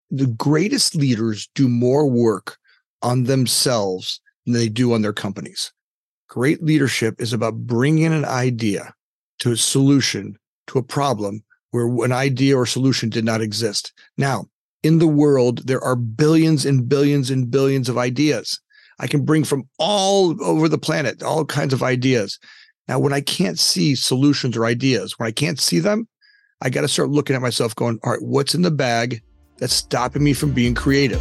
the greatest leaders do more work on themselves than they do on their companies. Great leadership is about bringing an idea to a solution to a problem where an idea or solution did not exist. Now, in the world, there are billions and billions and billions of ideas. I can bring from all over the planet, all kinds of ideas. Now, when I can't see solutions or ideas, when I can't see them, I got to start looking at myself going, all right, what's in the bag that's stopping me from being creative?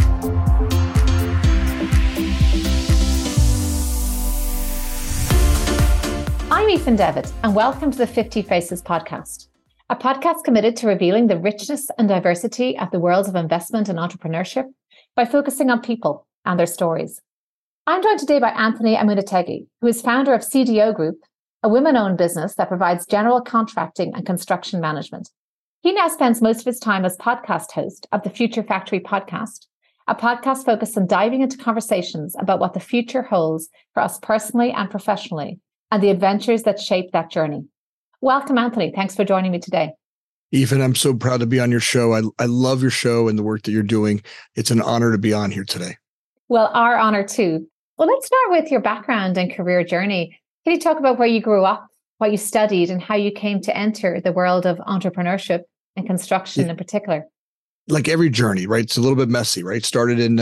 I'm Aoife Devitt, and welcome to the 50 Faces podcast, a podcast committed to revealing the richness and diversity of the worlds of investment and entrepreneurship by focusing on people and their stories. I'm joined today by Anthony Amunategui, who is founder of CDO Group, a women-owned business that provides general contracting and construction management. He now spends most of his time as podcast host of the Future Factory podcast, a podcast focused on diving into conversations about what the future holds for us personally and professionally, and the adventures that shape that journey. Welcome, Anthony. Thanks for joining me today. Ethan, I'm so proud to be on your show. I love your show and the work that you're doing. It's an honor to be on here today. Well, our honor too. Well, let's start with your background and career journey. Can you talk about where you grew up, what you studied, and how you came to enter the world of entrepreneurship and construction in particular? Like every journey, right? It's a little bit messy, right? Started in,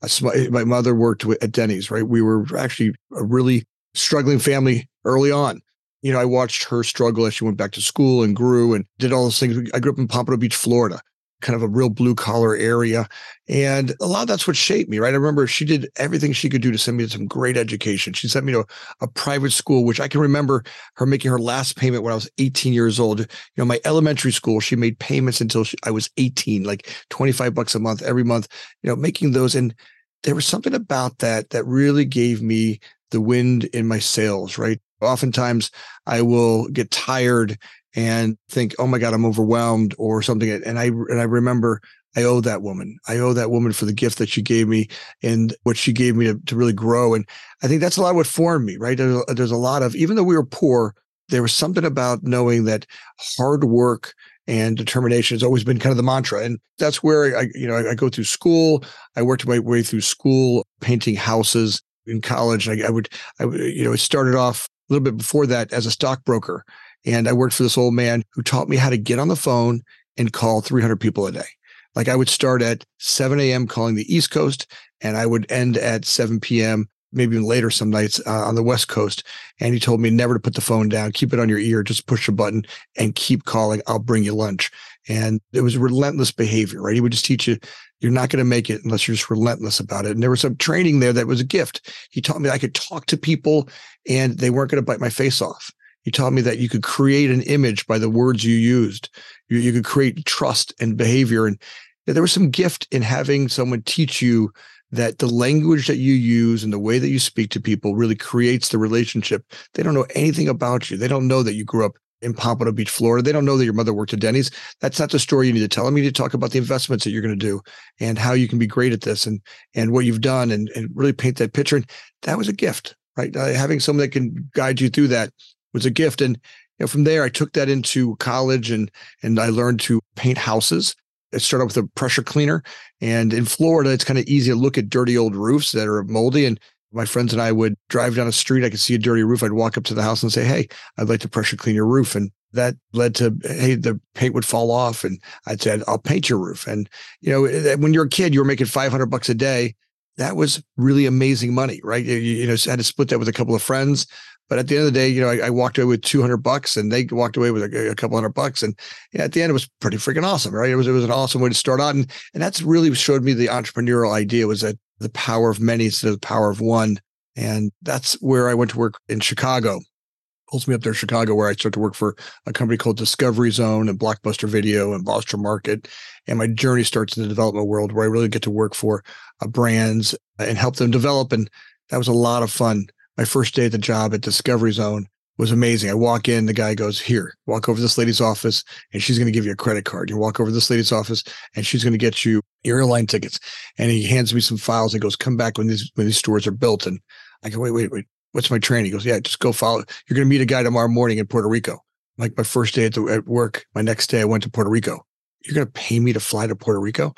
my mother worked at Denny's, right? We were actually a really struggling family early on. You know, I watched her struggle as she went back to school and grew and did all those things. I grew up in Pompano Beach, Florida, kind of a real blue collar area. And a lot of that's what shaped me, right? I remember she did everything she could do to send me to some great education. She sent me to a private school, which I can remember her making her last payment when I was 18 years old. You know, my elementary school, she made payments until I was 18, like $25 a month, every month, you know, making those. And there was something about that really gave me the wind in my sails, right? Oftentimes I will get tired and think, oh my God, I'm overwhelmed or something. And I remember I owe that woman. I owe that woman for the gift that she gave me and what she gave me to really grow. And I think that's a lot of what formed me, right? There's a lot of, even though we were poor, there was something about knowing that hard work and determination has always been kind of the mantra. And that's where I go through school. I worked my way through school, painting houses in college. I would, it started off a little bit before that as a stockbroker. And I worked for this old man who taught me how to get on the phone and call 300 people a day. Like I would start at 7 a.m. calling the East Coast, and I would end at 7 p.m., maybe even later some nights on the West Coast. And he told me never to put the phone down, keep it on your ear, just push a button and keep calling. I'll bring you lunch. And it was relentless behavior, right? He would just teach you, you're not going to make it unless you're just relentless about it. And there was some training there that was a gift. He taught me I could talk to people and they weren't going to bite my face off. He taught me that you could create an image by the words you used. You could create trust and behavior. And there was some gift in having someone teach you that the language that you use and the way that you speak to people really creates the relationship. They don't know anything about you. They don't know that you grew up in Pompano Beach, Florida. They don't know that your mother worked at Denny's. That's not the story you need to tell them. You need to talk about the investments that you're going to do and how you can be great at this and what you've done and really paint that picture. And that was a gift, right? Having someone that can guide you through that was a gift. And from there, I took that into college and I learned to paint houses. I started with a pressure cleaner. And in Florida, it's kind of easy to look at dirty old roofs that are moldy. And my friends and I would drive down a street. I could see a dirty roof. I'd walk up to the house and say, hey, I'd like to pressure clean your roof. And that led to, hey, the paint would fall off. And I'd say, I'll paint your roof. And, when you're a kid, you were making $500 a day. That was really amazing money, right? You had to split that with a couple of friends. But at the end of the day, I walked away with $200 and they walked away with a couple $100. And at the end, it was pretty freaking awesome, right? It was an awesome way to start out. And that's really showed me the entrepreneurial idea was that the power of many instead of the power of one. And that's where I went to work in Chicago. Pulls me up there in Chicago, where I started to work for a company called Discovery Zone and Blockbuster Video and Boston Market. And my journey starts in the development world where I really get to work for brands and help them develop. And that was a lot of fun. My first day at the job at Discovery Zone was amazing. I walk in, the guy goes, here, walk over to this lady's office and she's going to give you a credit card. You walk over to this lady's office and she's going to get you your airline tickets. And he hands me some files and goes, come back when these stores are built. And I go, wait, what's my training? He goes, yeah, just go follow. You're going to meet a guy tomorrow morning in Puerto Rico. Like my first day at work, my next day I went to Puerto Rico. You're going to pay me to fly to Puerto Rico?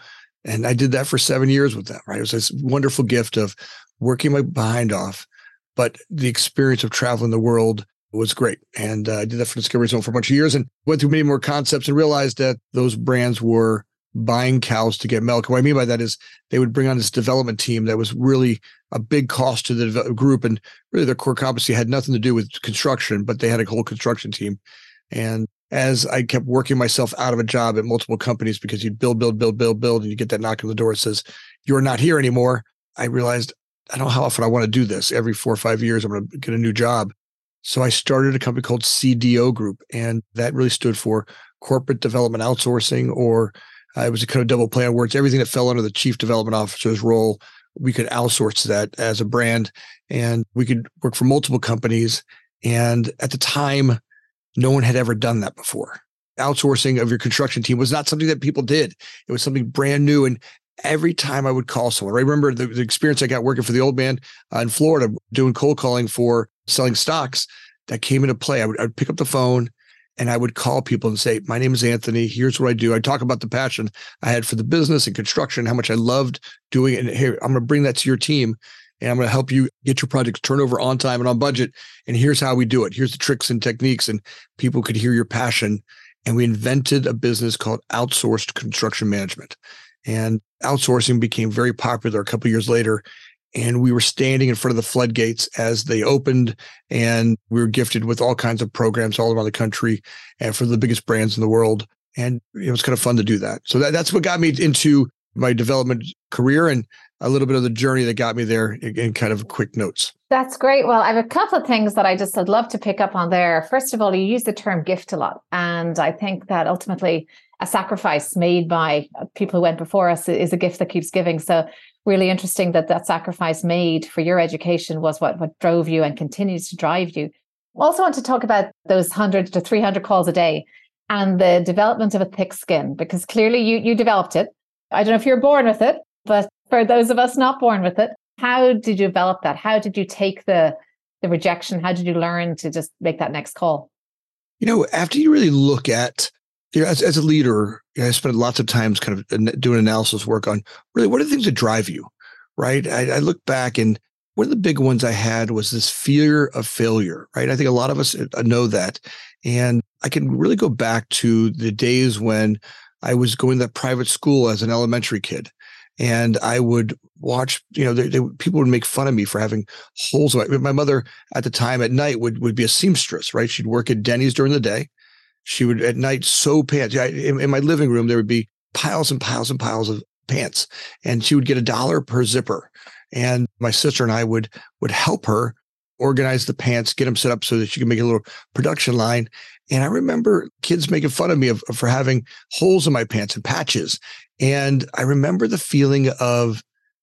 And I did that for 7 years with them, right? It was this wonderful gift of working my behind off, but the experience of traveling the world was great. And I did that for Discovery Zone for a bunch of years and went through many more concepts and realized that those brands were buying cows to get milk. What I mean by that is they would bring on this development team that was really a big cost to the group. And really their core competency had nothing to do with construction, but they had a whole construction team. And as I kept working myself out of a job at multiple companies because you'd build, and you get that knock on the door that says, you're not here anymore. I realized I don't know how often I want to do this. Every 4 or 5 years, I'm going to get a new job. So I started a company called CDO Group, and that really stood for Corporate Development Outsourcing, or it was a kind of double play on words. Everything that fell under the chief development officer's role, we could outsource that as a brand, and we could work for multiple companies. And at the time, no one had ever done that before. Outsourcing of your construction team was not something that people did. It was something brand new. And every time I would call someone, I remember the experience I got working for the old man in Florida, doing cold calling for selling stocks that came into play. I would pick up the phone and I would call people and say, my name is Anthony. Here's what I do. I talk about the passion I had for the business and construction, how much I loved doing it. And here, I'm going to bring that to your team. And I'm going to help you get your projects turned over on time and on budget. And here's how we do it. Here's the tricks and techniques. And people could hear your passion. And we invented a business called outsourced construction management. And outsourcing became very popular a couple of years later. And we were standing in front of the floodgates as they opened. And we were gifted with all kinds of programs all around the country and for the biggest brands in the world. And it was kind of fun to do that. So that's what got me into my development career and a little bit of the journey that got me there in kind of quick notes. That's great. Well, I have a couple of things that I'd love to pick up on there. First of all, you use the term gift a lot. And I think that ultimately a sacrifice made by people who went before us is a gift that keeps giving. So really interesting that sacrifice made for your education was what drove you and continues to drive you. I also want to talk about those 100 to 300 calls a day and the development of a thick skin, because clearly you developed it. I don't know if you're born with it, but for those of us not born with it, how did you develop that? How did you take the rejection? How did you learn to just make that next call? After you really look at, as a leader, I spent lots of times kind of doing analysis work on really what are the things that drive you, right? I look back and one of the big ones I had was this fear of failure, right? I think a lot of us know that. And I can really go back to the days when I was going to that private school as an elementary kid. And I would watch, people would make fun of me for having holes. My mother at the time at night would be a seamstress, right? She'd work at Denny's during the day. She would at night sew pants. In my living room, there would be piles and piles and piles of pants. And she would get $1 per zipper. And my sister and I would help her organize the pants, get them set up so that she could make a little production line. And I remember kids making fun of me for having holes in my pants and patches. And I remember the feeling of,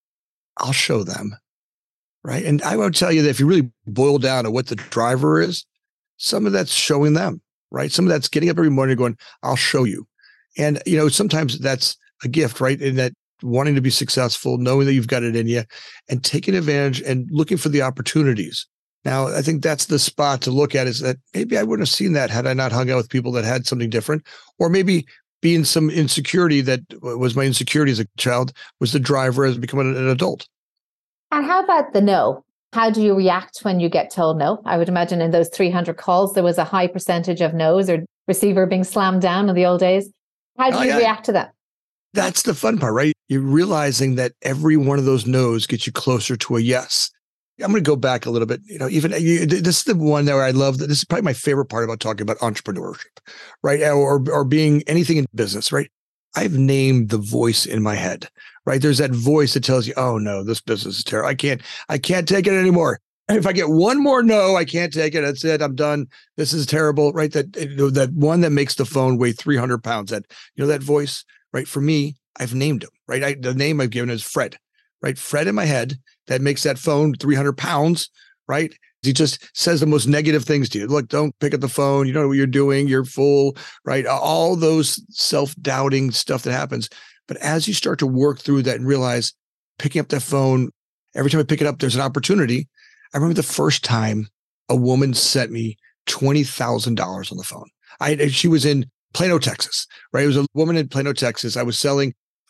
I'll show them, right? And I would tell you that if you really boil down to what the driver is, some of that's showing them, right? Some of that's getting up every morning and going, I'll show you. And, sometimes that's a gift, right? In that wanting to be successful, knowing that you've got it in you and taking advantage and looking for the opportunities. Now, I think that's the spot to look at, is that maybe I wouldn't have seen that had I not hung out with people that had something different, or maybe being some insecurity that was my insecurity as a child was the driver as becoming an adult. And how about the no? How do you react when you get told no? I would imagine in those 300 calls, there was a high percentage of no's or receiver being slammed down in the old days. How do you react to that? That's the fun part, right? You're realizing that every one of those no's gets you closer to a yes. I'm going to go back a little bit. This is the one that I love. This is probably my favorite part about talking about entrepreneurship, right? Or being anything in business, right? I've named the voice in my head, right? There's that voice that tells you, oh no, this business is terrible. I can't take it anymore. And if I get one more no, I can't take it. That's it. I'm done. This is terrible, right? That one that makes the phone weigh 300 pounds, that voice, right? For me, I've named him, right? The name I've given is Fred, right? Fred in my head that makes that phone 300 pounds, right? He just says the most negative things to you. Look, don't pick up the phone. You don't know what you're doing. You're full, right? All those self-doubting stuff that happens. But as you start to work through that and realize picking up that phone, every time I pick it up, there's an opportunity. I remember the first time a woman sent me $20,000 on the phone. She was in Plano, Texas, right? It was a woman in Plano, Texas. I was selling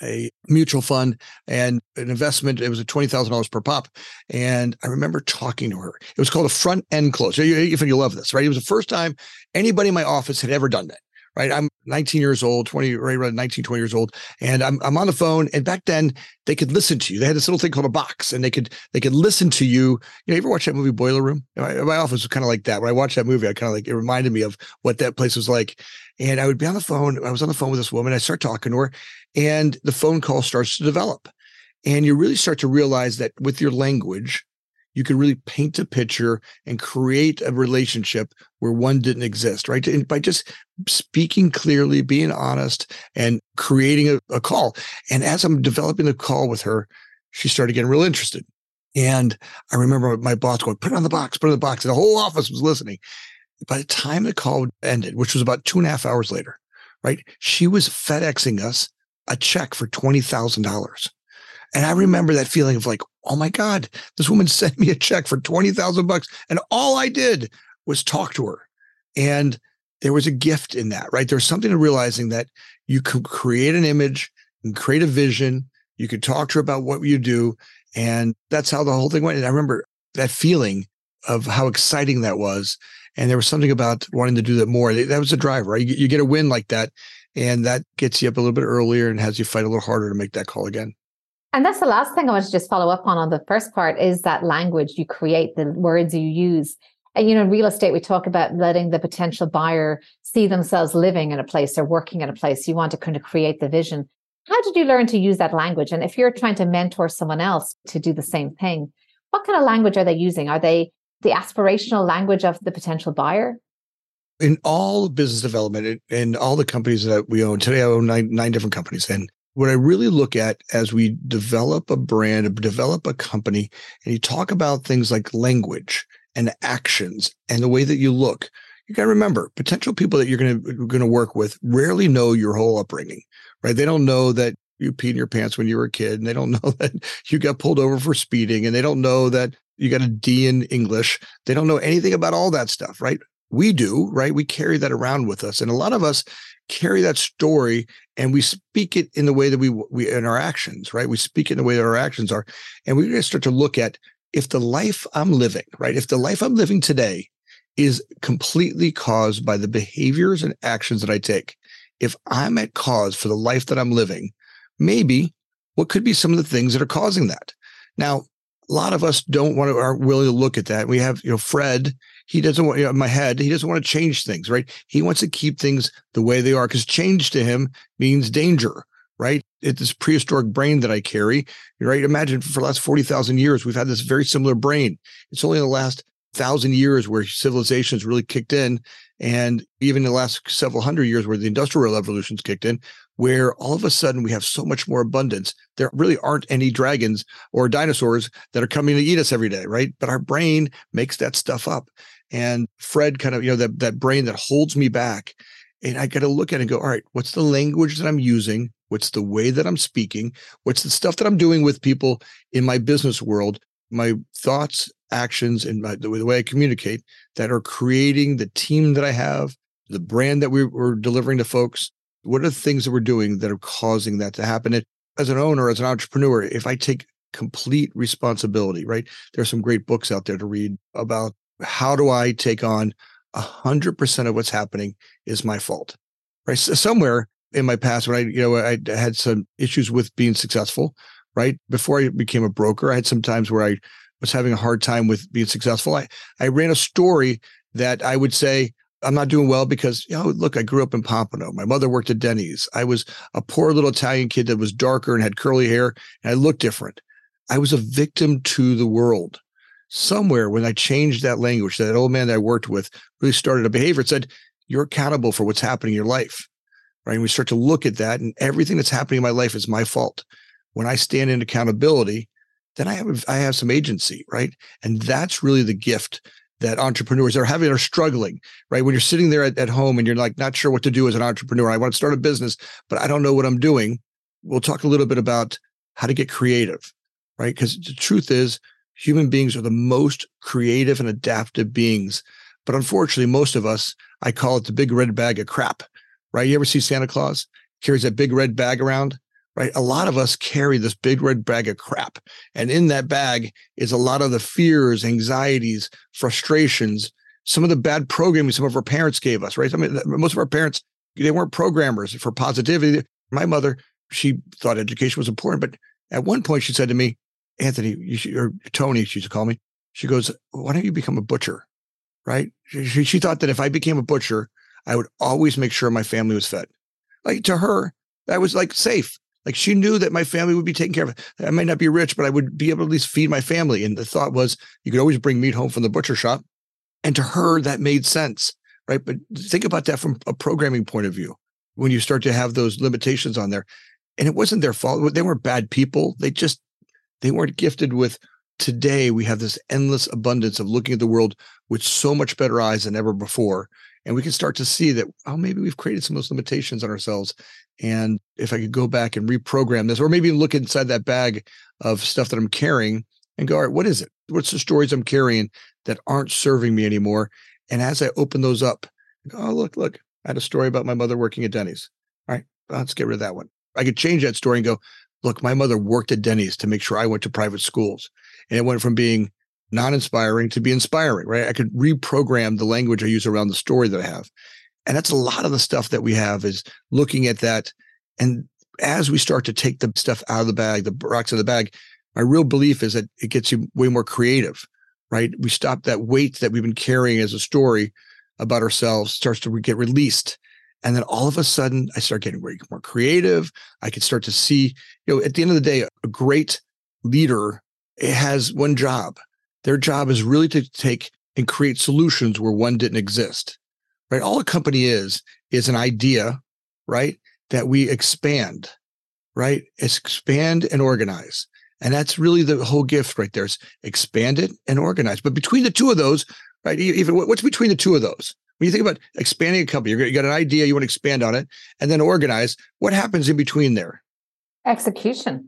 a mutual fund and an investment. It was a $20,000 per pop. And I remember talking to her. It was called a front end close. You'll love this, right? It was the first time anybody in my office had ever done that. Right. I'm 19 years old, 20, right around 19, 20 years old. And I'm on the phone. And back then they could listen to you. They had this little thing called a box and they could listen to you. You ever watch that movie Boiler Room? My office was kind of like that. When I watched that movie, I kind of it reminded me of what that place was like. And I would be on the phone. I was on the phone with this woman. I start talking to her and the phone call starts to develop. And you really start to realize that with your language, you can really paint a picture and create a relationship where one didn't exist, right? And by just speaking clearly, being honest, and creating a call. And as I'm developing the call with her, she started getting real interested. And I remember my boss going, put it on the box, put it on the box. And the whole office was listening. By the time the call ended, which was about 2.5 hours later, right? She was FedExing us a check for $20,000. And I remember that feeling of like, oh my God, this woman sent me a check for $20,000. And all I did was talk to her. And there was a gift in that, right? There's something to realizing that you could create an image and create a vision. You could talk to her about what you do. And that's how the whole thing went. And I remember that feeling of how exciting that was. And there was something about wanting to do that more. That was a driver, right? You get a win like that. And that gets you up a little bit earlier and has you fight a little harder to make that call again. And that's the last thing I want to just follow up on the first part is that language you create, the words you use. And, in real estate, we talk about letting the potential buyer see themselves living in a place or working in a place. You want to kind of create the vision. How did you learn to use that language? And if you're trying to mentor someone else to do the same thing, what kind of language are they using? Are they the aspirational language of the potential buyer? In all business development, in all the companies that we own, today I own nine different companies. And what I really look at as we develop a brand, develop a company, and you talk about things like language and actions and the way that you look, you got to remember potential people that you're going to work with rarely know your whole upbringing, right? They don't know that you peed in your pants when you were a kid, and they don't know that you got pulled over for speeding, and they don't know that you got a D in English. They don't know anything about all that stuff, right? We do, right? We carry that around with us. And a lot of us carry that story and we speak it in the way that we in our actions, right? We speak it in the way that our actions are. And we're going to start to look at if the life I'm living, right? If the life I'm living today is completely caused by the behaviors and actions that I take, if I'm at cause for the life that I'm living, maybe what could be some of the things that are causing that? Now, a lot of us aren't willing to look at that. We have, Fred, he doesn't want, in my head, he doesn't want to change things, right? He wants to keep things the way they are because change to him means danger, right? It's this prehistoric brain that I carry, right? Imagine for the last 40,000 years, we've had this very similar brain. It's only in the last 1,000 years where civilization has really kicked in. And even in the last several hundred years where the Industrial Revolution's kicked in, where all of a sudden we have so much more abundance. There really aren't any dragons or dinosaurs that are coming to eat us every day, right? But our brain makes that stuff up. And Fred kind of, that brain that holds me back. And I got to look at it and go, all right, what's the language that I'm using? What's the way that I'm speaking? What's the stuff that I'm doing with people in my business world? My thoughts, actions, and the way I communicate that are creating the team that I have, the brand that we're delivering to folks. What are the things that we're doing that are causing that to happen? And as an owner, as an entrepreneur, if I take complete responsibility, right? There's some great books out there to read about how do I take on 100% of what's happening is my fault, right? So somewhere in my past, when I had some issues with being successful, right? Before I became a broker, I had some times where I was having a hard time with being successful. I ran a story that I would say, I'm not doing well because, look, I grew up in Pompano. My mother worked at Denny's. I was a poor little Italian kid that was darker and had curly hair, and I looked different. I was a victim to the world. Somewhere when I changed that language, that old man that I worked with really started a behavior. It said, you're accountable for what's happening in your life, right? And we start to look at that, and everything that's happening in my life is my fault. When I stand in accountability, then I have some agency, right? And that's really the gift that entrepreneurs are struggling, right? When you're sitting there at home and you're like, not sure what to do as an entrepreneur. I want to start a business, but I don't know what I'm doing. We'll talk a little bit about how to get creative, right? Because the truth is human beings are the most creative and adaptive beings. But unfortunately, most of us, I call it the big red bag of crap, right? You ever see Santa Claus carries that big red bag around, right? A lot of us carry this big red bag of crap. And in that bag is a lot of the fears, anxieties, frustrations, some of the bad programming some of our parents gave us, right? I mean, most of our parents, they weren't programmers for positivity. My mother, she thought education was important, but at one point she said to me, Anthony, or Tony, she used to call me. She goes, why don't you become a butcher, right? She thought that if I became a butcher, I would always make sure my family was fed. Like to her, that was like safe. Like she knew that my family would be taken care of. I might not be rich, but I would be able to at least feed my family. And the thought was you could always bring meat home from the butcher shop. And to her, that made sense, right? But think about that from a programming point of view. When you start to have those limitations on there, and it wasn't their fault. They weren't bad people. They weren't gifted with. Today, we have this endless abundance of looking at the world with so much better eyes than ever before. And we can start to see that, oh, maybe we've created some of those limitations on ourselves. And if I could go back and reprogram this, or maybe look inside that bag of stuff that I'm carrying and go, all right, what is it? What's the stories I'm carrying that aren't serving me anymore? And as I open those up, I go, oh, look, I had a story about my mother working at Denny's. All right, let's get rid of that one. I could change that story and go, look, my mother worked at Denny's to make sure I went to private schools. And it went from being non-inspiring to be inspiring, right? I could reprogram the language I use around the story that I have. And that's a lot of the stuff that we have is looking at that. And as we start to take the stuff out of the bag, the rocks in the bag, my real belief is that it gets you way more creative, right? We stop that weight that we've been carrying as a story about ourselves starts to get released. And then all of a sudden I start getting more creative. I can start to see, at the end of the day, a great leader has one job. Their job is really to take and create solutions where one didn't exist, right? All a company is an idea, right? That we expand, right? Expand and organize. And that's really the whole gift right there is expand it and organize. But between the two of those, right? Even what's between the two of those? When you think about expanding a company, you got an idea, you want to expand on it and then organize. What happens in between there? Execution.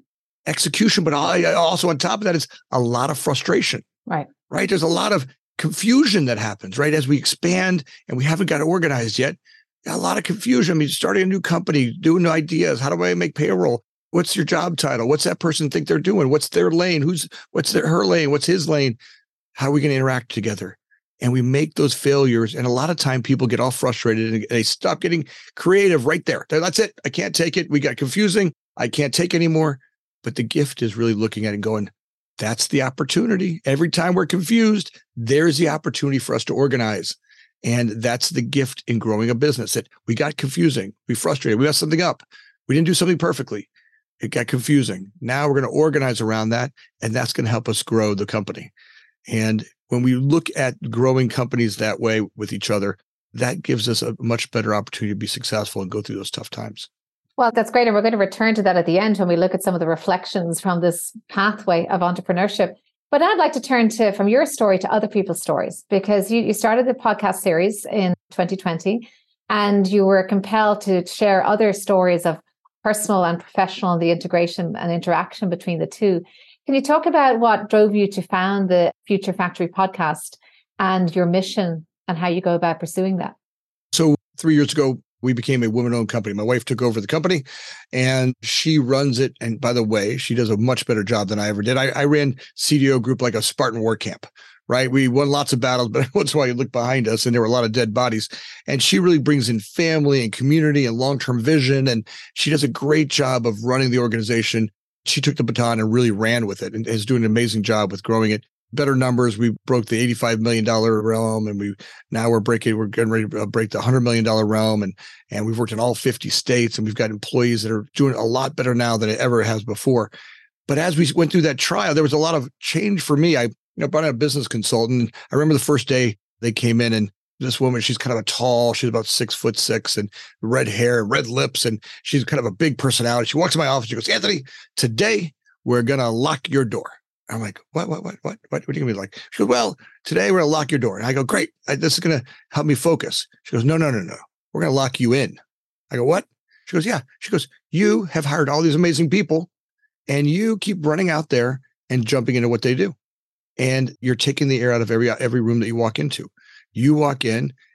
But also on top of that is a lot of frustration. Right. There's a lot of confusion that happens, right? As we expand and we haven't got it organized yet, a lot of confusion. I mean, starting a new company, doing new ideas. How do I make payroll? What's your job title? What's that person think they're doing? What's their lane? Her lane? What's his lane? How are we going to interact together? And we make those failures. And a lot of time people get all frustrated and they stop getting creative right there. That's it. I can't take it. We got confusing. I can't take anymore. But the gift is really looking at it and going, that's the opportunity. Every time we're confused, there's the opportunity for us to organize. And that's the gift in growing a business that we got confusing. We frustrated. We messed something up. We didn't do something perfectly. It got confusing. Now we're going to organize around that. And that's going to help us grow the company. And when we look at growing companies that way with each other, that gives us a much better opportunity to be successful and go through those tough times. Well, that's great. And we're going to return to that at the end when we look at some of the reflections from this pathway of entrepreneurship. But I'd like to turn from your story to other people's stories, because you started the podcast series in 2020 and you were compelled to share other stories of personal and professional, the integration and interaction between the two. Can you talk about what drove you to found the Future Factory podcast and your mission and how you go about pursuing that? So 3 years ago, we became a woman-owned company. My wife took over the company and she runs it. And by the way, she does a much better job than I ever did. I ran CDO Group like a Spartan war camp, right? We won lots of battles, but once in a while you look behind us and there were a lot of dead bodies. And she really brings in family and community and long-term vision. And she does a great job of running the organization. She took the baton and really ran with it and is doing an amazing job with growing it. Better numbers. We broke the $85 million realm, and we're getting ready to break the $100 million realm. And we've worked in all 50 states, and we've got employees that are doing a lot better now than it ever has before. But as we went through that trial, there was a lot of change for me. I brought in a business consultant. I remember the first day they came in, and this woman, she's kind of she's about 6'6" and red hair, red lips, and she's kind of a big personality. She walks in my office, she goes, Anthony, today we're going to lock your door. I'm like, what do you mean? Like, she goes, well, today we're going to lock your door. And I go, great. This is going to help me focus. She goes, no. We're going to lock you in. I go, what? She goes, yeah. She goes, you have hired all these amazing people and you keep running out there and jumping into what they do. And you're taking the air out of every room that you walk into. You walk in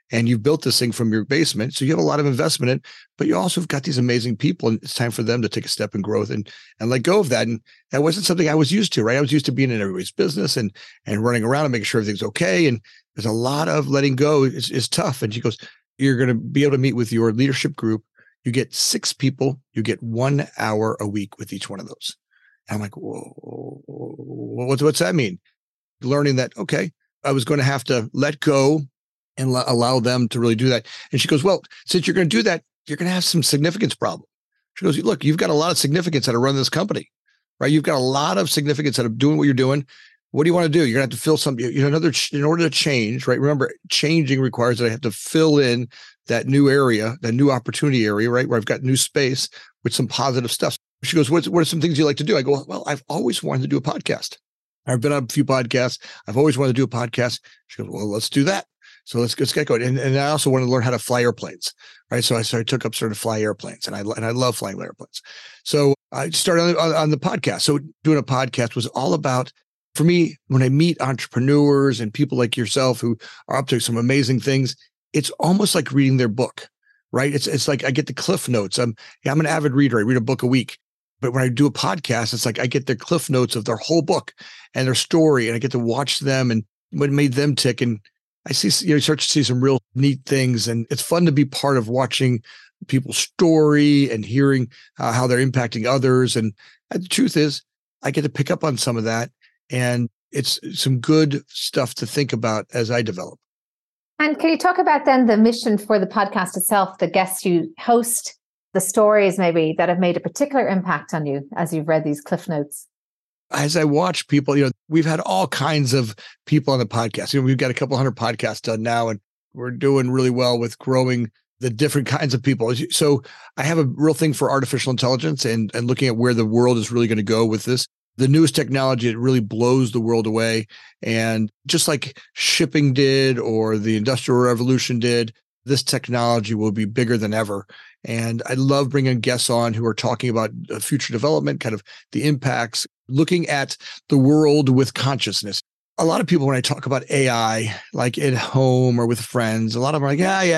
and you've built this thing from your basement. So you have a lot of investment in it, but you also have got these amazing people, and it's time for them to take a step in growth and let go of that. And that wasn't something I was used to, right? I was used to being in everybody's business and running around and making sure everything's okay. And there's a lot of letting go is tough. And she goes, you're going to be able to meet with your leadership group. You get 6 people, you get 1 hour a week with each one of those. And I'm like, whoa, what's that mean? Learning that, okay, I was going to have to let go and allow them to really do that. And she goes, well, since you're going to do that, you're going to have some significance problem. She goes, look, you've got a lot of significance that are running this company, right? You've got a lot of significance that are doing what you're doing. What do you want to do? You're going to have to fill some, in order to change, right? Remember, changing requires that I have to fill in that new area, that new opportunity area, right? Where I've got new space with some positive stuff. She goes, what are some things you like to do? I go, well, I've always wanted to do a podcast. I've been on a few podcasts. I've always wanted to do a podcast. She goes, well, let's do that. So let's get going. And I also want to learn how to fly airplanes, right? So I took up sort of fly airplanes, and I love flying airplanes. So I started on the podcast. So doing a podcast was all about, for me, when I meet entrepreneurs and people like yourself who are up to some amazing things, it's almost like reading their book, right? It's like I get the cliff notes. I'm an avid reader. I read a book a week. But when I do a podcast, it's like I get the cliff notes of their whole book and their story, and I get to watch them and what made them tick. And I see, you start to see some real neat things, and it's fun to be part of watching people's story and hearing how they're impacting others. And the truth is, I get to pick up on some of that, and it's some good stuff to think about as I develop. And can you talk about then the mission for the podcast itself, the guests you host, the stories maybe that have made a particular impact on you as you've read these cliff notes? As I watch people, we've had all kinds of people on the podcast. We've got a couple hundred podcasts done now, and we're doing really well with growing the different kinds of people. So I have a real thing for artificial intelligence and looking at where the world is really going to go with this. The newest technology, it really blows the world away. And just like shipping did or the Industrial Revolution did, this technology will be bigger than ever. And I love bringing guests on who are talking about future development, kind of the impacts, looking at the world with consciousness. A lot of people, when I talk about AI, like at home or with friends, a lot of them are like, yeah.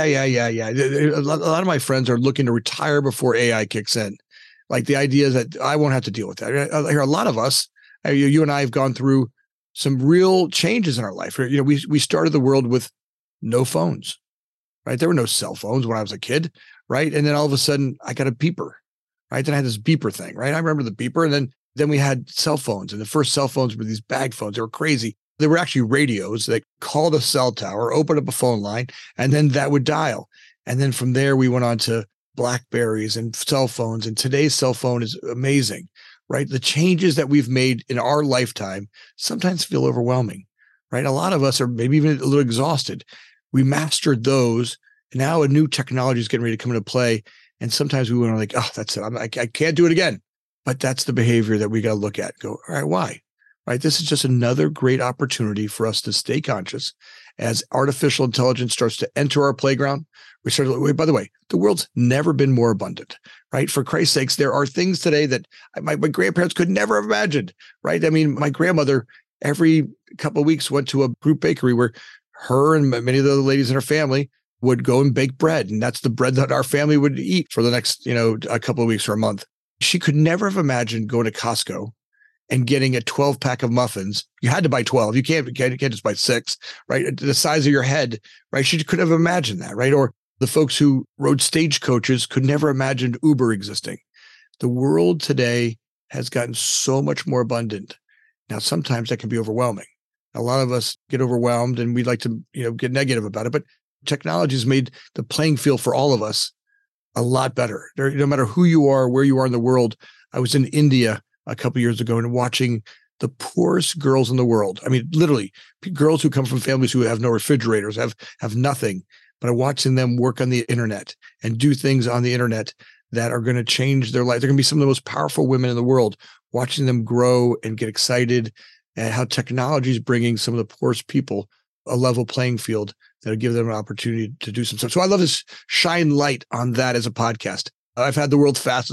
A lot of my friends are looking to retire before AI kicks in. Like the idea is that I won't have to deal with that. I hear a lot of us, you and I have gone through some real changes in our life. We started the world with no phones, right? There were no cell phones when I was a kid, right? And then all of a sudden I got a beeper, right? Then I had this beeper thing, right? I remember the beeper. And then we had cell phones, and the first cell phones were these bag phones. They were crazy. They were actually radios that called a cell tower, opened up a phone line, and then that would dial. And then from there, we went on to BlackBerries and cell phones. And today's cell phone is amazing, right? The changes that we've made in our lifetime sometimes feel overwhelming, right? A lot of us are maybe even a little exhausted. We mastered those. And now a new technology is getting ready to come into play. And sometimes we want to like, oh, that's it. I can't do it again. But that's the behavior that we got to look at. Go, all right, why? Right? This is just another great opportunity for us to stay conscious as artificial intelligence starts to enter our playground. We start to look, by the way, the world's never been more abundant, right? For Christ's sakes, there are things today that my grandparents could never have imagined, right? I mean, my grandmother every couple of weeks went to a group bakery where her and many of the other ladies in her family would go and bake bread. And that's the bread that our family would eat for the next, a couple of weeks or a month. She could never have imagined going to Costco and getting a 12-pack of muffins. You had to buy 12. You can't just buy 6, right? The size of your head, right? She could have imagined that, right? Or the folks who rode stagecoaches could never imagine Uber existing. The world today has gotten so much more abundant. Now, sometimes that can be overwhelming. A lot of us get overwhelmed and we'd like to, get negative about it, but technology has made the playing field for all of us a lot better. No matter who you are, where you are in the world. I was in India a couple of years ago and watching the poorest girls in the world. I mean, literally girls who come from families who have no refrigerators, have nothing, but I'm watching them work on the internet and do things on the internet that are going to change their life. They're going to be some of the most powerful women in the world, watching them grow and get excited at how technology is bringing some of the poorest people a level playing field that'll give them an opportunity to do some stuff. So I love to shine light on that as a podcast. I've had the world's fastest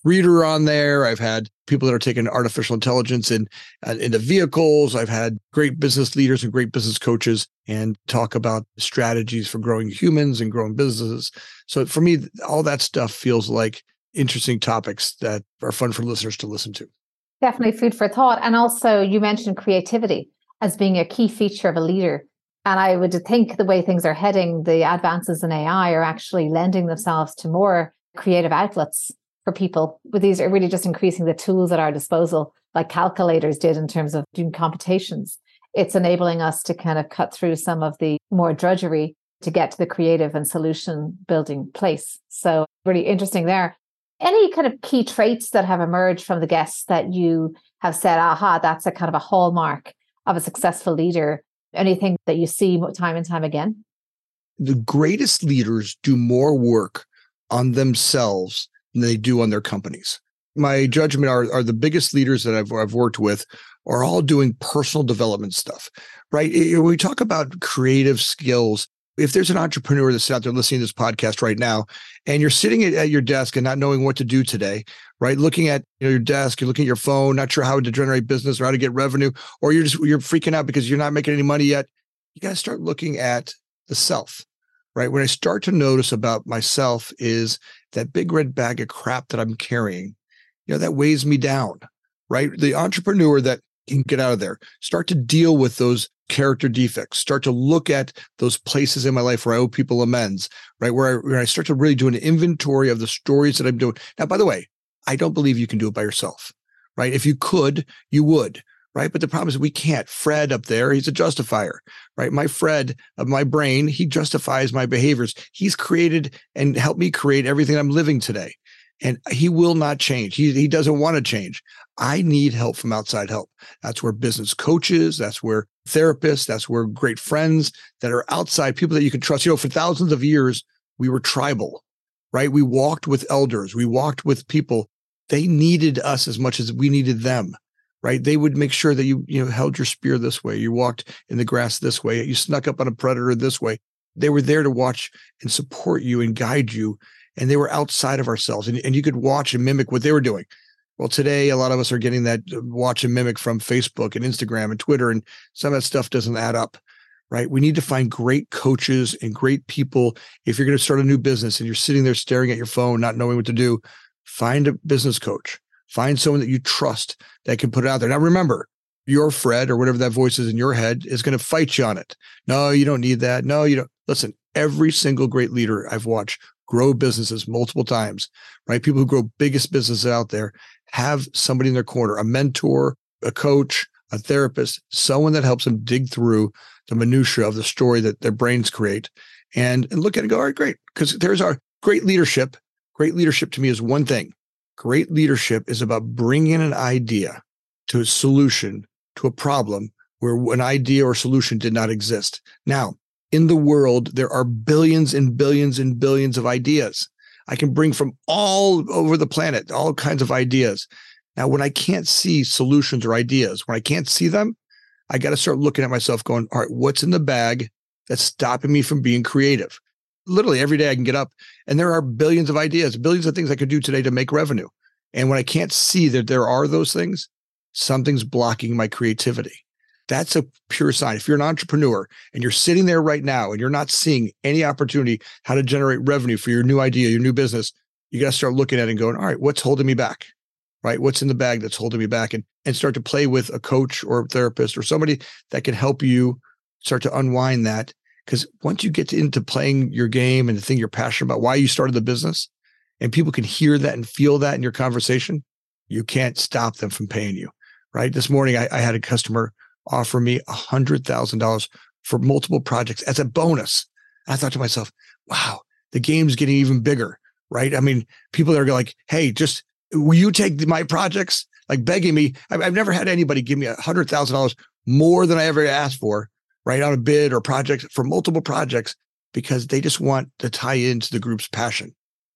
Reader on there. I've had people that are taking artificial intelligence into vehicles. I've had great business leaders and great business coaches and talk about strategies for growing humans and growing businesses. So for me, all that stuff feels like interesting topics that are fun for listeners to listen to. Definitely food for thought. And also you mentioned creativity as being a key feature of a leader. And I would think the way things are heading, the advances in AI are actually lending themselves to more creative outlets for people. With these are really just increasing the tools at our disposal, like calculators did in terms of doing computations. It's enabling us to kind of cut through some of the more drudgery to get to the creative and solution building place. So really interesting there. Any kind of key traits that have emerged from the guests that you have said, aha, that's a kind of a hallmark of a successful leader? Anything that you see time and time again? The greatest leaders do more work on themselves than they do on their companies. My judgment are the biggest leaders that I've worked with are all doing personal development stuff, right? When we talk about creative skills, if there's an entrepreneur that's out there listening to this podcast right now, and you're sitting at your desk and not knowing what to do today, right? Looking at your desk, you're looking at your phone, not sure how to generate business or how to get revenue, or you're freaking out because you're not making any money yet. You got to start looking at the self, right? When I start to notice about myself is that big red bag of crap that I'm carrying, that weighs me down, right? The entrepreneur that can get out of there, start to deal with those character defects, start to look at those places in my life where I owe people amends, right? Where I start to really do an inventory of the stories that I'm doing. Now, by the way, I don't believe you can do it by yourself, right? If you could, you would, right? But the problem is we can't. Fred up there, he's a justifier, right? My Fred of my brain, he justifies my behaviors. He's created and helped me create everything I'm living today. And he will not change. He doesn't want to change. I need help from outside help. That's where business coaches, that's where therapists, that's where great friends that are outside, people that you can trust. For thousands of years, we were tribal, right? We walked with elders. We walked with people. They needed us as much as we needed them, right? They would make sure that you held your spear this way. You walked in the grass this way. You snuck up on a predator this way. They were there to watch and support you and guide you. And they were outside of ourselves, and you could watch and mimic what they were doing. Well, today, a lot of us are getting that watch and mimic from Facebook and Instagram and Twitter, and some of that stuff doesn't add up, right? We need to find great coaches and great people. If you're going to start a new business and you're sitting there staring at your phone, not knowing what to do, find a business coach. Find someone that you trust that can put it out there. Now, remember, your Fred or whatever that voice is in your head is going to fight you on it. No, you don't need that. No, you don't. Listen, every single great leader I've watched grow businesses multiple times, right? People who grow biggest businesses out there have somebody in their corner, a mentor, a coach, a therapist, someone that helps them dig through the minutia of the story that their brains create and look at it and go, all right, great. Because there's our great leadership. Great leadership to me is one thing. Great leadership is about bringing an idea to a solution, to a problem where an idea or solution did not exist. Now, in the world, there are billions and billions and billions of ideas. I can bring from all over the planet, all kinds of ideas. Now, when I can't see solutions or ideas, when I can't see them, I got to start looking at myself going, all right, what's in the bag that's stopping me from being creative? Literally every day I can get up and there are billions of ideas, billions of things I could do today to make revenue. And when I can't see that there are those things, something's blocking my creativity. That's a pure sign. If you're an entrepreneur and you're sitting there right now and you're not seeing any opportunity how to generate revenue for your new idea, your new business, you got to start looking at it and going, all right, what's holding me back, right? What's in the bag that's holding me back? And start to play with a coach or a therapist or somebody that can help you start to unwind that. Because once you get into playing your game and the thing you're passionate about, why you started the business, and people can hear that and feel that in your conversation, you can't stop them from paying you, right? This morning, I had a customer offer me $100,000 for multiple projects as a bonus. I thought to myself, wow, the game's getting even bigger, right? I mean, people are like, hey, just will you take my projects? Like begging me. I've never had anybody give me $100,000 more than I ever asked for, right? On a bid or project for multiple projects, because they just want to tie into the group's passion.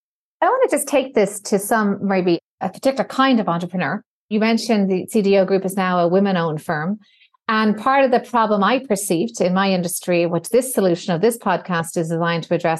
I want to just take this to maybe a particular kind of entrepreneur. You mentioned the CDO Group is now a women-owned firm. And part of the problem I perceived in my industry, which this solution of this podcast is designed to address,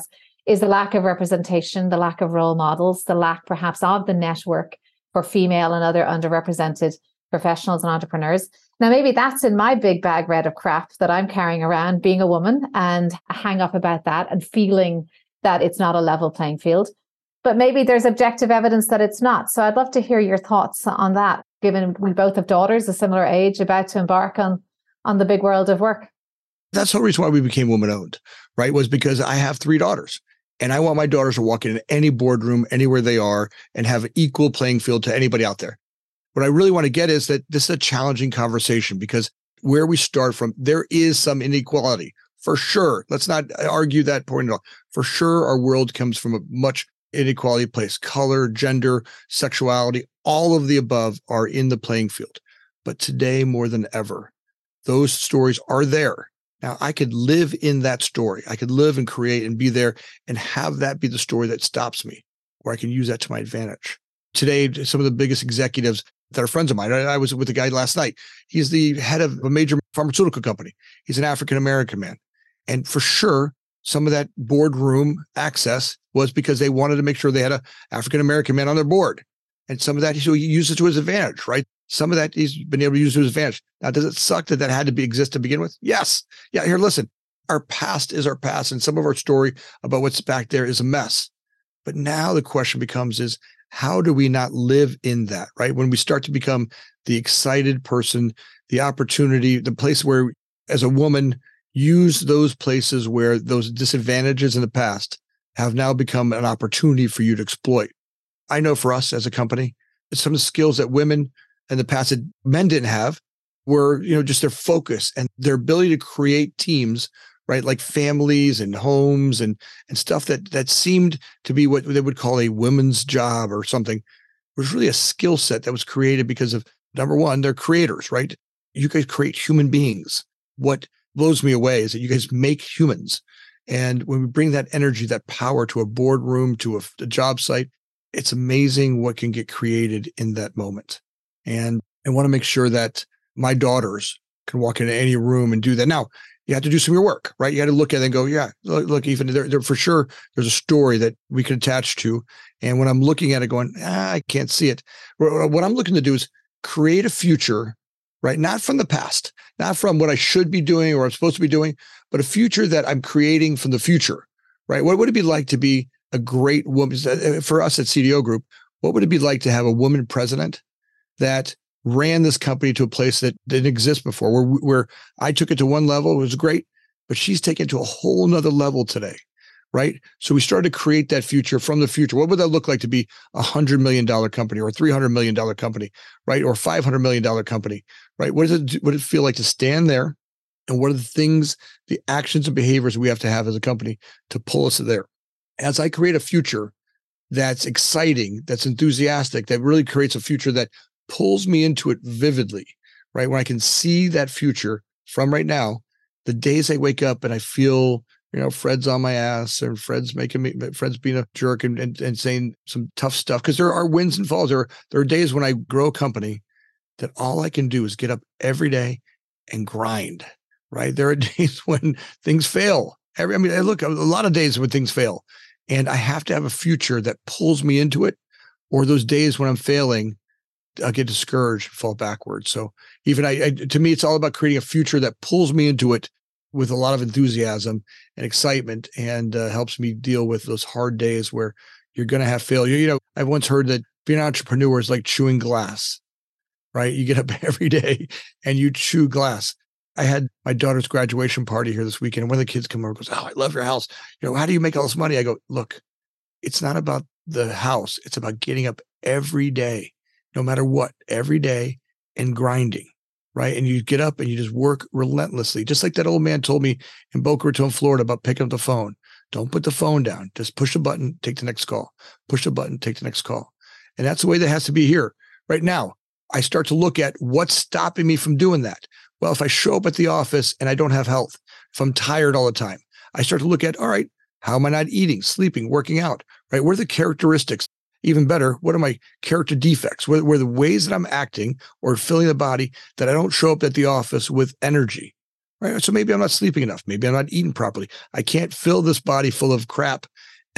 is the lack of representation, the lack of role models, the lack perhaps of the network for female and other underrepresented professionals and entrepreneurs. Now, maybe that's in my big bag red of crap that I'm carrying around being a woman and a hang up about that and feeling that it's not a level playing field. But maybe there's objective evidence that it's not. So I'd love to hear your thoughts on that, given we both have daughters a similar age about to embark on the big world of work. That's the reason why we became woman-owned, right? Was because I have 3 daughters. And I want my daughters to walk in any boardroom, anywhere they are, and have an equal playing field to anybody out there. What I really want to get is that this is a challenging conversation because where we start from, there is some inequality for sure. Let's not argue that point at all. For sure, our world comes from a much inequality place. Color, gender, sexuality, all of the above are in the playing field. But today, more than ever, those stories are there. Now, I could live in that story. I could live and create and be there and have that be the story that stops me, or I can use that to my advantage. Today, some of the biggest executives that are friends of mine, I was with a guy last night. He's the head of a major pharmaceutical company. He's an African-American man. And for sure, some of that boardroom access was because they wanted to make sure they had an African-American man on their board. And some of that he uses to his advantage, right? Some of that he's been able to use to his advantage. Now, does it suck that that had to exist to begin with? Yes. Yeah, here, listen. Our past is our past, and some of our story about what's back there is a mess. But now the question becomes is, how do we not live in that, right? When we start to become the excited person, the opportunity, the place where, as a woman, use those places where those disadvantages in the past have now become an opportunity for you to exploit. I know for us as a company, some of the skills that women in the past that men didn't have were, just their focus and their ability to create teams, right? Like families and homes and stuff that seemed to be what they would call a women's job or something, was really a skill set that was created because of, number one, they're creators, right? You guys create human beings. What blows me away is that you guys make humans. And when we bring that energy, that power to a boardroom, to a job site, it's amazing what can get created in that moment. And I want to make sure that my daughters can walk into any room and do that. Now, you have to do some of your work, right? You got to look at it and go, yeah, look, even there for sure, there's a story that we can attach to. And when I'm looking at it going, I can't see it. What I'm looking to do is create a future, right? Not from the past, not from what I should be doing or I'm supposed to be doing, but a future that I'm creating from the future, right? What would it be like to be a great woman? For us at CDO Group, what would it be like to have a woman president that ran this company to a place that didn't exist before, where I took it to one level, it was great, but she's taken it to a whole nother level today, right? So we started to create that future from the future. What would that look like to be $100 million company or a $300 million company, right? Or $500 million company, right? What does it feel like to stand there? And what are the things, the actions and behaviors we have to have as a company to pull us there? As I create a future that's exciting, that's enthusiastic, that really creates a future that pulls me into it vividly, right? When I can see that future from right now, the days I wake up and I feel, Fred's on my ass and Fred's being a jerk and saying some tough stuff, because there are wins and falls. There are days when I grow a company that all I can do is get up every day and grind, right? There are days when things fail. Look, a lot of days when things fail, and I have to have a future that pulls me into it, or those days when I'm failing, I'll get discouraged, fall backwards. So even to me, it's all about creating a future that pulls me into it with a lot of enthusiasm and excitement, and helps me deal with those hard days where you're going to have failure. I've once heard that being an entrepreneur is like chewing glass, right? You get up every day and you chew glass. I had my daughter's graduation party here this weekend, and one of the kids come over and goes, "Oh, I love your house. How do you make all this money?" I go, "Look, it's not about the house. It's about getting up every day, no matter what, every day, and grinding, right? And you get up and you just work relentlessly. Just like that old man told me in Boca Raton, Florida, about picking up the phone. Don't put the phone down. Just push a button, take the next call. Push a button, take the next call." And that's the way that has to be here. Right now, I start to look at what's stopping me from doing that. Well, if I show up at the office and I don't have health, if I'm tired all the time, I start to look at, all right, how am I not eating, sleeping, working out, right? What are the characteristics? Even better, what are my character defects? What are the ways that I'm acting or filling the body that I don't show up at the office with energy, right? So maybe I'm not sleeping enough. Maybe I'm not eating properly. I can't fill this body full of crap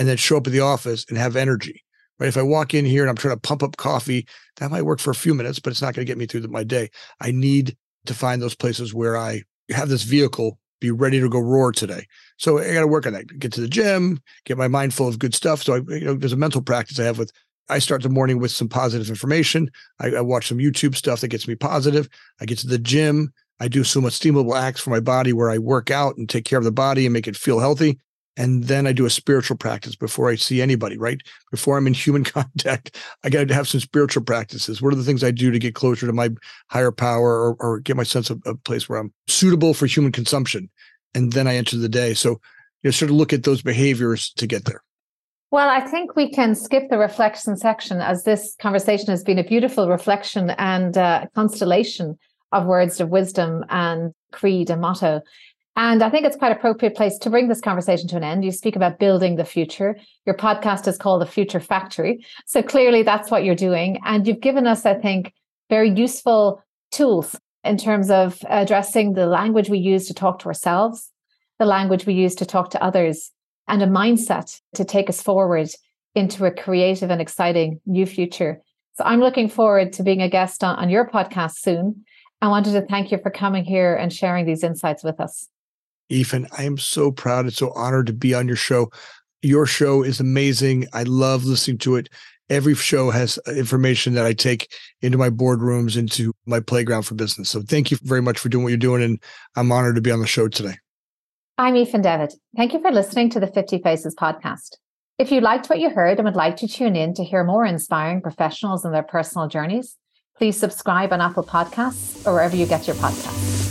and then show up at the office and have energy, right? If I walk in here and I'm trying to pump up coffee, that might work for a few minutes, but it's not going to get me through my day. I need to find those places where I have this vehicle, be ready to go roar today. So I got to work on that, get to the gym, get my mind full of good stuff. So there's a mental practice I have I start the morning with some positive information. I watch some YouTube stuff that gets me positive. I get to the gym. I do some stimulable acts for my body where I work out and take care of the body and make it feel healthy. And then I do a spiritual practice before I see anybody, right? Before I'm in human contact, I got to have some spiritual practices. What are the things I do to get closer to my higher power or get my sense of a place where I'm suitable for human consumption? And then I enter the day. So sort of look at those behaviors to get there. Well, I think we can skip the reflection section, as this conversation has been a beautiful reflection and constellation of words of wisdom and creed and motto. And I think it's quite an appropriate place to bring this conversation to an end. You speak about building the future. Your podcast is called The Future Factory. So clearly that's what you're doing. And you've given us, I think, very useful tools in terms of addressing the language we use to talk to ourselves, the language we use to talk to others, and a mindset to take us forward into a creative and exciting new future. So I'm looking forward to being a guest on your podcast soon. I wanted to thank you for coming here and sharing these insights with us. Aoife, I am so proud and so honored to be on your show. Your show is amazing. I love listening to it. Every show has information that I take into my boardrooms, into my playground for business. So thank you very much for doing what you're doing. And I'm honored to be on the show today. I'm Aoife Devitt. Thank you for listening to the 50 Faces podcast. If you liked what you heard and would like to tune in to hear more inspiring professionals and their personal journeys, please subscribe on Apple Podcasts or wherever you get your podcasts.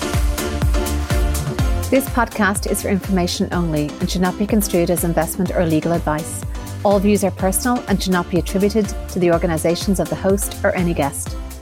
This podcast is for information only and should not be construed as investment or legal advice. All views are personal and should not be attributed to the organizations of the host or any guest.